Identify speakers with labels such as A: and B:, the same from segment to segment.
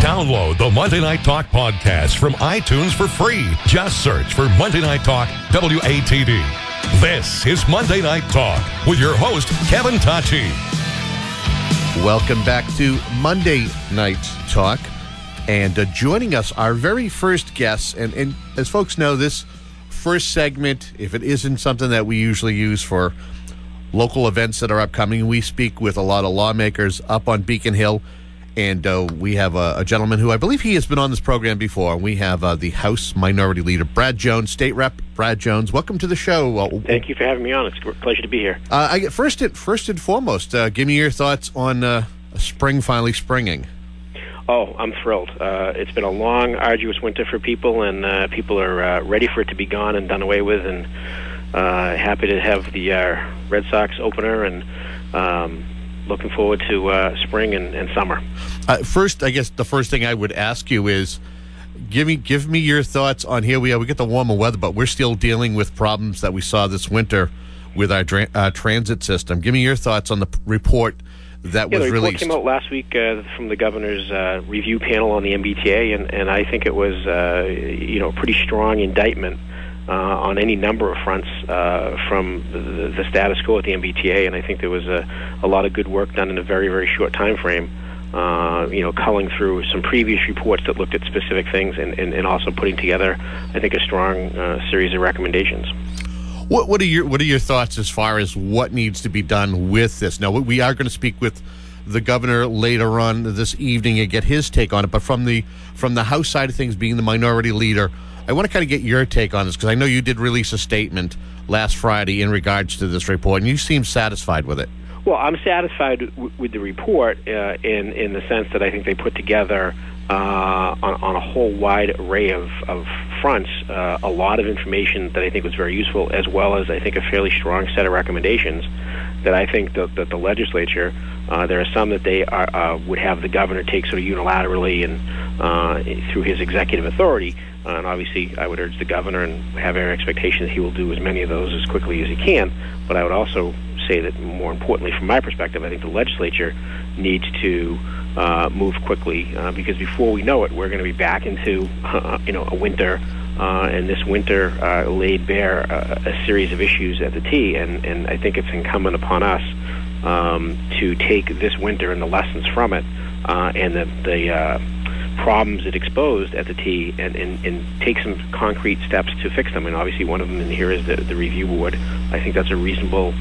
A: Download the Monday Night Talk podcast from iTunes for free. Just search for Monday Night Talk WATD. This is Monday Night Talk with your host, Kevin Tachi.
B: Welcome back to Monday Night Talk. And joining us, our very first guest, and as folks know, this first segment, if it isn't something that we usually use for local events that are upcoming, we speak with a lot of lawmakers up on Beacon Hill. And we have a gentleman who I believe he has been on this program before. We have the House Minority Leader, Brad Jones, State Rep Brad Jones. Welcome to the show.
C: Thank you for having me on. It's a pleasure to be here.
B: First and foremost, give me your thoughts on spring finally springing.
C: Oh, I'm thrilled. It's been a long, arduous winter for people, and people are ready for it to be gone and done away with, and happy to have the Red Sox opener, and looking forward to spring and summer.
B: First, I guess the first thing I would ask you is, give me your thoughts on, here we are, we get the warmer weather, but we're still dealing with problems that we saw this winter with our transit system. Give me your thoughts on the report that was released.
C: The report came out last week from the governor's review panel on the MBTA, and I think it was a pretty strong indictment on any number of fronts from the status quo at the MBTA, and I think there was a lot of good work done in a very, very short time frame, culling through some previous reports that looked at specific things and also putting together, I think, a strong series of recommendations.
B: What are your thoughts as far as what needs to be done with this? Now, we are going to speak with the governor later on this evening and get his take on it, but from the House side of things, being the minority leader, I want to kind of get your take on this, because I know you did release a statement last Friday in regards to this report, and you seem satisfied with it.
C: Well, I'm satisfied with the report in the sense that I think they put together on a whole wide array of fronts a lot of information that I think was very useful, as well as I think a fairly strong set of recommendations that I think that the legislature, there are some that they would have the governor take sort of unilaterally and through his executive authority. And obviously, I would urge the governor and have every expectation that he will do as many of those as quickly as he can. But I would also say that, more importantly, from my perspective, I think the legislature needs to move quickly because before we know it, we're going to be back into a winter, and this winter laid bare a series of issues at the T. And I think it's incumbent upon us to take this winter and the lessons from it and the problems it exposed at the T and take some concrete steps to fix them. And obviously one of them in here is the review board. I think that's a reasonable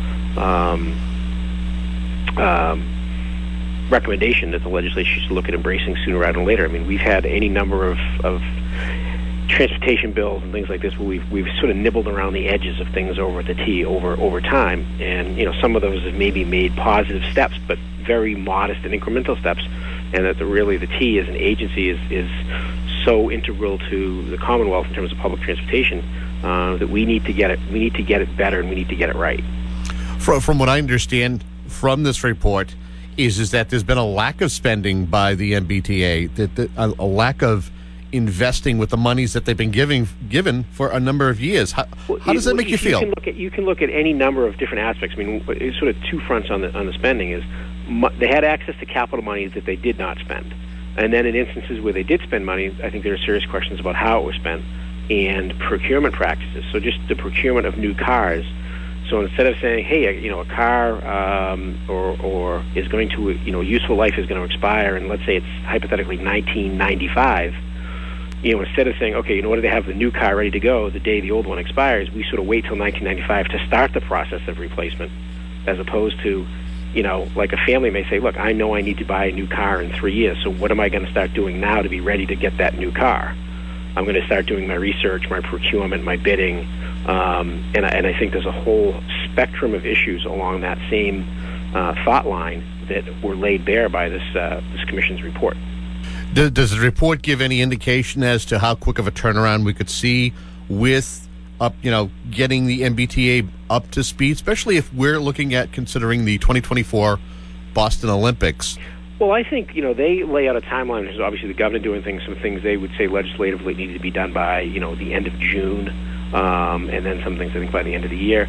C: recommendation that the legislature should look at embracing sooner rather than later. I mean, we've had any number of transportation bills and things like this where we've sort of nibbled around the edges of things over at the T over time, and some of those have maybe made positive steps, but very modest and incremental steps. And that the T as an agency is so integral to the Commonwealth in terms of public transportation that we need to get it. We need to get it better, and we need to get it right.
B: From what I understand from this report, is that there's been a lack of spending by the MBTA, a lack of investing with the monies that they've been given for a number of years. How does that make you feel?
C: You can look at any number of different aspects. I mean, it's sort of two fronts on the spending. Is they had access to capital money that they did not spend, and then in instances where they did spend money, I think there are serious questions about how it was spent and procurement practices. So just the procurement of new cars. So instead of saying, hey, a car or is going to, useful life is going to expire, and let's say it's hypothetically 1995. Instead of saying, okay, what do they have the new car ready to go the day the old one expires, we sort of wait till 1995 to start the process of replacement, as opposed to, like a family may say, look, I know I need to buy a new car in 3 years, so what am I going to start doing now to be ready to get that new car? I'm going to start doing my research, my procurement, my bidding, and I think there's a whole spectrum of issues along that same thought line that were laid bare by this commission's report.
B: Does the report give any indication as to how quick of a turnaround we could see with getting the MBTA up to speed, especially if we're looking at considering the 2024 Boston Olympics?
C: Well, I think, they lay out a timeline. There's obviously the governor doing some things they would say legislatively needed to be done by, the end of June, and then some things I think by the end of the year.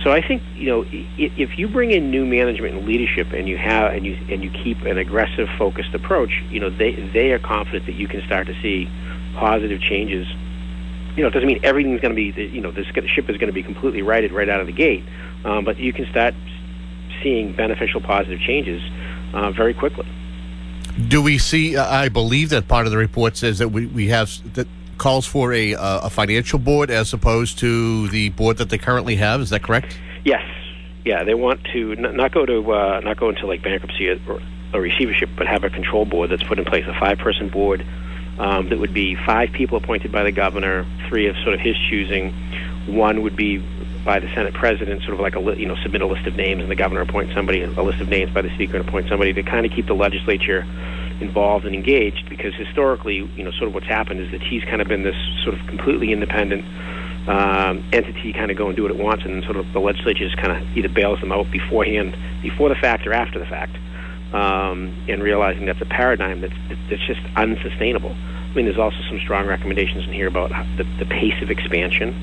C: So I think, if you bring in new management and leadership, and you keep an aggressive, focused approach, they are confident that you can start to see positive changes. It doesn't mean everything's going to be, the ship is going to be completely righted right out of the gate, but you can start seeing beneficial, positive changes very quickly.
B: Do we see? I believe that part of the report says that we have that calls for a financial board as opposed to the board that they currently have. Is that correct?
C: Yes. Yeah, they want to not go into like bankruptcy or receivership, but have a control board that's put in place, a 5-person board that would be 5 people appointed by the governor, 3 of sort of his choosing. 1 would be by the Senate president, sort of like submit a list of names, and the governor appoints somebody, a list of names by the speaker, and appoint somebody to kind of keep the legislature involved and engaged, because historically, sort of what's happened is that he's kind of been this sort of completely independent entity, kind of go and do what it wants, and sort of the legislature just kind of either bails them out before the fact or after the fact, and realizing that's a paradigm that's just unsustainable. I mean, there's also some strong recommendations in here about the pace of expansion,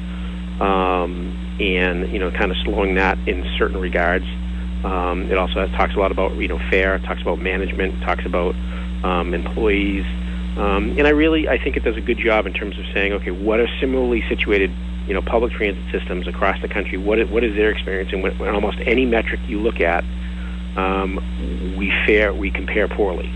C: and kind of slowing that in certain regards. It also talks a lot about FAIR, talks about management, talks about employees, and I think it does a good job in terms of saying, okay, what are similarly situated public transit systems across the country? What is their experience? And when almost any metric you look at, we compare poorly.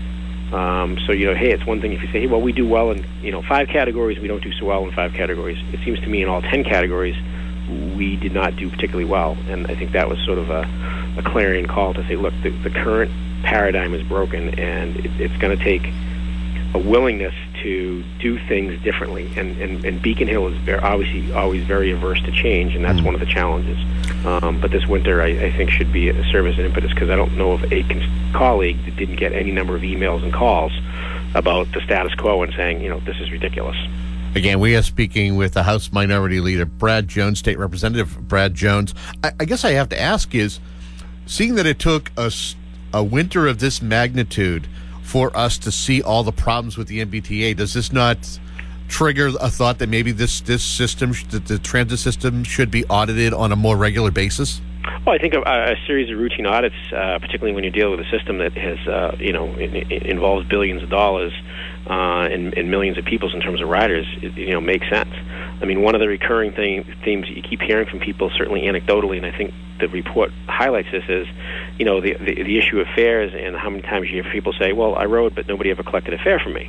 C: So hey, it's one thing if you say, hey, well, we do well in 5 categories, we don't do so well in 5 categories. It seems to me in all 10 categories we did not do particularly well, and I think that was sort of a clarion call to say, look, the current paradigm is broken, and it's going to take a willingness to do things differently. And Beacon Hill is obviously always very averse to change, and that's one of the challenges. But this winter, I think, should be serve as an impetus, because I don't know of a colleague that didn't get any number of emails and calls about the status quo and saying, this is ridiculous.
B: Again, we are speaking with the House Minority Leader, Brad Jones, State Representative Brad Jones. I guess I have to ask is, seeing that it took a winter of this magnitude for us to see all the problems with the MBTA, does this not trigger a thought that maybe this system, the transit system, should be audited on a more regular basis?
C: Well, I think a series of routine audits, particularly when you deal with a system that has, involves billions of dollars and millions of people in terms of riders, makes sense. I mean, one of the recurring themes that you keep hearing from people, certainly anecdotally, and I think the report highlights this, is, the issue of fares, and how many times you hear people say, well, I rode, but nobody ever collected a fare from me.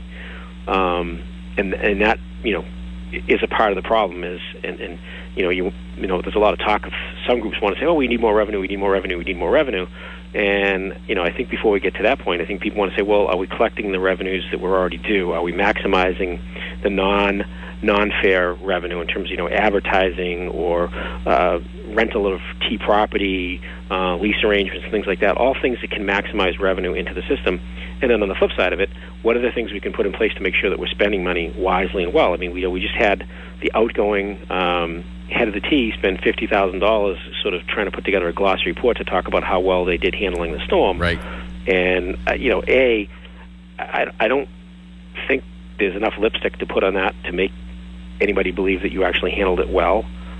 C: And that, is a part of the problem is, and there's a lot of talk of some groups want to say, oh, we need more revenue, we need more revenue, we need more revenue. And, I think before we get to that point, I think people want to say, well, are we collecting the revenues that we're already due? Are we maximizing the non-fare revenue in terms of, advertising or rental of T property, lease arrangements, things like that, all things that can maximize revenue into the system. And then on the flip side of it, what are the things we can put in place to make sure that we're spending money wisely and well? I mean, we just had the outgoing head of the T spend $50,000 sort of trying to put together a glossy report to talk about how well they did handling the storm.
B: Right.
C: And, I don't think there's enough lipstick to put on that to make anybody believe that you actually handled it well.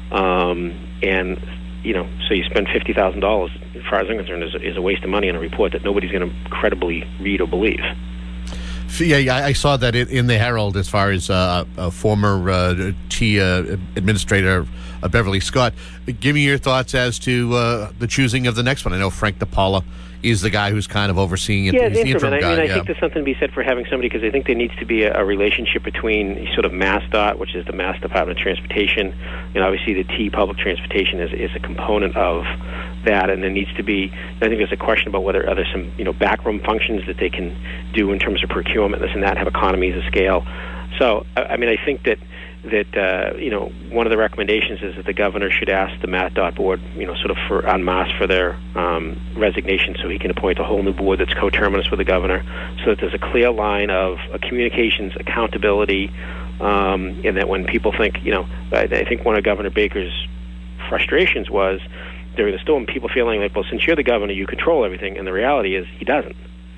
C: And, so you spend $50,000, as far as I'm concerned, is a waste of money on a report that nobody's going to credibly read or believe.
B: Yeah, I saw that in the Herald as far as a former T administrator, Beverly Scott. Give me your thoughts as to the choosing of the next one. I know Frank DePaula is the guy who's kind of overseeing it.
C: Yeah,
B: he's the interim guy.
C: I think there's something to be said for having somebody, because I think there needs to be a relationship between sort of MassDOT, which is the Mass Department of Transportation, and obviously the T Public Transportation is a component of that, and there needs to be, I think there's a question about whether are there some backroom functions that they can do in terms of procurement, this and that, have economies of scale. So, I mean, I think that one of the recommendations is that the governor should ask the MassDOT board, sort of for en masse for their resignation, so he can appoint a whole new board that's coterminous with the governor, so that there's a clear line of communications, accountability, and that when people think, I think one of Governor Baker's frustrations was during the storm, people feeling like, well, since you're the governor, you control everything, and the reality is he doesn't.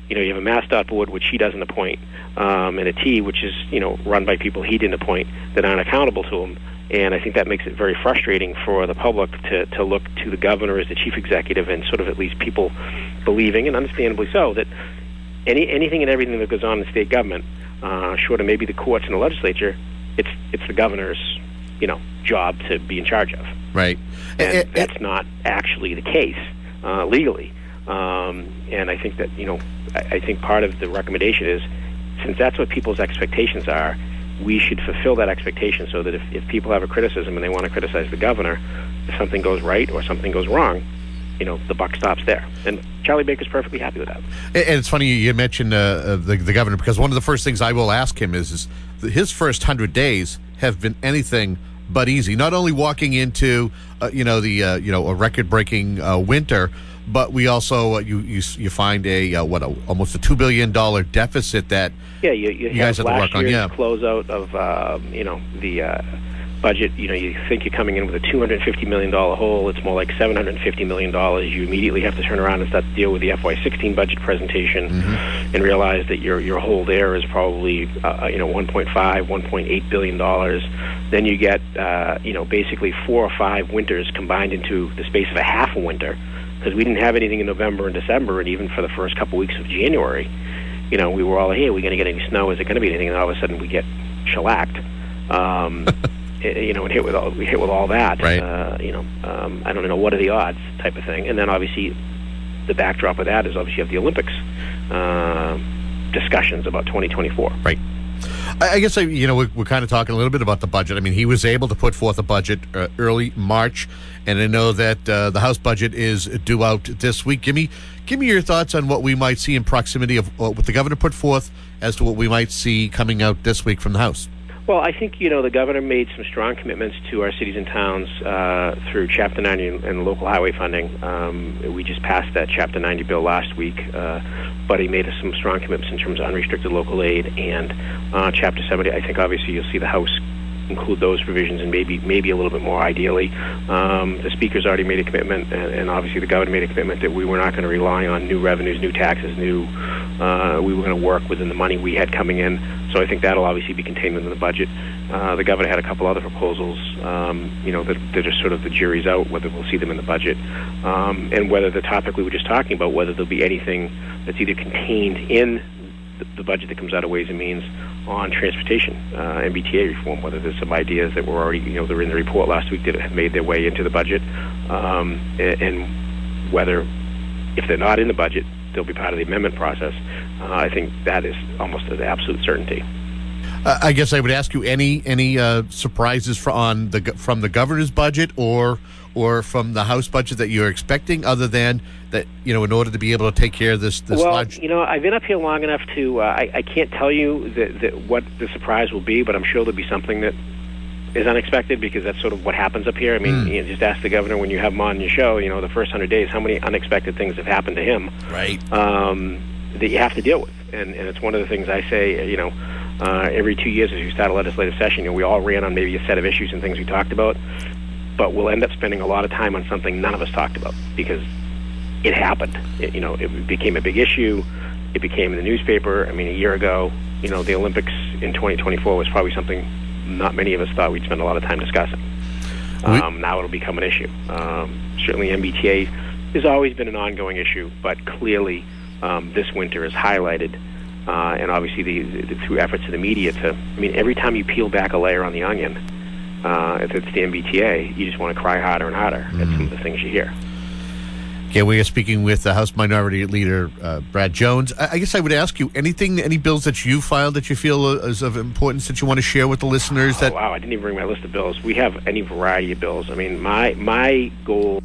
C: you have a MassDOT board, which he doesn't appoint, and a T, which is, run by people he didn't appoint that aren't accountable to him. And I think that makes it very frustrating for the public to look to the governor as the chief executive, and sort of at least people believing, and understandably so, that anything and everything that goes on in state government, short of maybe the courts and the legislature, it's the governor's, job to be in charge of.
B: Right.
C: And that's not actually the case legally. And I think that, I think part of the recommendation is, since that's what people's expectations are, we should fulfill that expectation, so that if people have a criticism and they want to criticize the governor, if something goes right or something goes wrong, the buck stops there. And Charlie Baker's perfectly happy with that.
B: And it's funny you mentioned the governor, because one of the first things I will ask him is his first 100 days have been anything but easy. Not only walking into a record-breaking winter, but we also you find almost a $2 billion deficit that
C: you
B: guys have to work on. Yeah,
C: closeout of the budget. You think you're coming in with a $250 million hole. It's more like $750 million. You immediately have to turn around and start to deal with the FY16 budget presentation, and realize that your hole there is probably $1.8 billion. Then you get basically 4 or 5 winters combined into the space of a half a winter, because we didn't have anything in November and December, and even for the first couple weeks of January, we were all, hey, are we going to get any snow? Is it going to be anything? And all of a sudden we get shellacked. And hit with all that.
B: Right.
C: I don't know, what are the odds type of thing. And then obviously the backdrop of that is obviously you have the Olympics discussions about 2024.
B: Right. I guess we're kind of talking a little bit about the budget. I mean, he was able to put forth a budget early March, and I know that the House budget is due out this week. Give me your thoughts on what we might see in proximity of what the governor put forth as to what we might see coming out this week from the House.
C: Well, I think, the governor made some strong commitments to our cities and towns through Chapter 90 and local highway funding. We just passed that Chapter 90 bill last week, but he made some strong commitments in terms of unrestricted local aid and Chapter 70. I think obviously you'll see the House include those provisions, and maybe a little bit more ideally. The Speaker's already made a commitment, and obviously the governor made a commitment that we were not going to rely on new revenues, new taxes, we were going to work within the money we had coming in. So I think that'll obviously be contained within the budget. The governor had a couple other proposals, that are sort of the jury's out whether we'll see them in the budget, and whether the topic we were just talking about, whether there'll be anything that's either contained in the budget that comes out of Ways and Means on transportation, MBTA reform, whether there's some ideas that were already, they're in the report last week that have made their way into the budget, and whether, if they're not in the budget, they'll be part of the amendment process. I think that is almost an absolute certainty.
B: I guess I would ask you any surprises from the governor's budget or from the House budget that you're expecting, other than that, in order to be able to take care of this large...
C: I've been up here long enough to I can't tell you that what the surprise will be, but I'm sure there'll be something that is unexpected, because that's sort of what happens up here. I mean, just ask the governor when you have him on your show, the first 100 days, how many unexpected things have happened to him,
B: right?
C: That you have to deal with. And it's one of the things I say, every 2 years as you start a legislative session, we all ran on maybe a set of issues and things we talked about, but we'll end up spending a lot of time on something none of us talked about, because it happened. It became a big issue. It became in the newspaper. I mean, a year ago, the Olympics in 2024 was probably something not many of us thought we'd spend a lot of time discussing. Now it'll become an issue. Certainly MBTA has always been an ongoing issue, but clearly this winter is highlighted, and obviously through efforts of the media every time you peel back a layer on the onion, if it's the MBTA, you just want to cry harder and harder at some of the things you hear.
B: Okay, we are speaking with the House Minority Leader, Brad Jones. I guess I would ask you, any bills that you filed that you feel is of importance that you want to share with the listeners?
C: Wow, I didn't even bring my list of bills. We have any variety of bills. I mean, my goal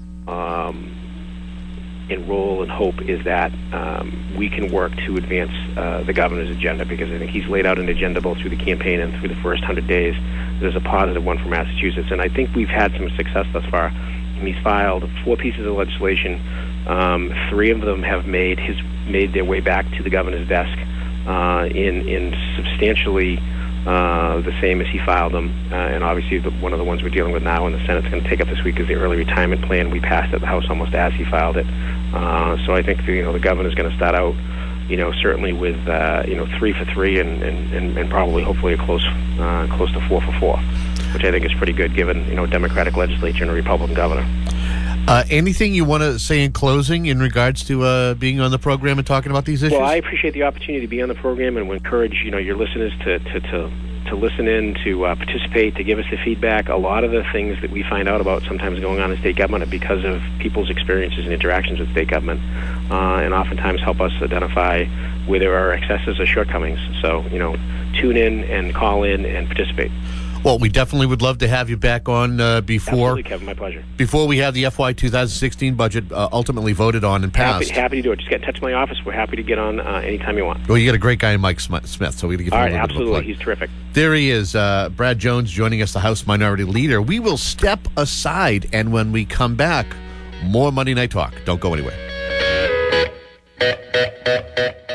C: and role and hope is that we can work to advance the governor's agenda, because I think he's laid out an agenda both through the campaign and through the first 100 days. There's a positive one for Massachusetts, and I think we've had some success thus far. He's filed 4 pieces of legislation. 3 of them have made their way back to the governor's desk in substantially the same as he filed them. And obviously, one of the ones we're dealing with now, and the Senate's going to take up this week, is the early retirement plan. We passed at the House almost as he filed it. So I think the governor's going to start out certainly with 3 for 3 and probably hopefully a close to 4 for 4, which I think is pretty good given Democratic legislature and a Republican governor.
B: Anything you want to say in closing in regards to being on the program and talking about these issues?
C: Well, I appreciate the opportunity to be on the program and would encourage your listeners to listen in, to participate, to give us the feedback. A lot of the things that we find out about sometimes going on in state government are because of people's experiences and interactions with state government, and oftentimes help us identify where there are excesses or shortcomings. So, tune in and call in and participate.
B: Well, we definitely would love to have you back on before.
C: Absolutely, Kevin, my pleasure.
B: Before we have the FY 2016 budget ultimately voted on and passed.
C: Happy to do it. Just get in touch with my office. We're happy to get on anytime you want.
B: Well, you got a great guy in Mike Smith, so we're going to give him a little bit of a plug.
C: Absolutely. He's terrific.
B: There he is, Brad Jones, joining us, the House Minority Leader. We will step aside, and when we come back, more Monday Night Talk. Don't go anywhere.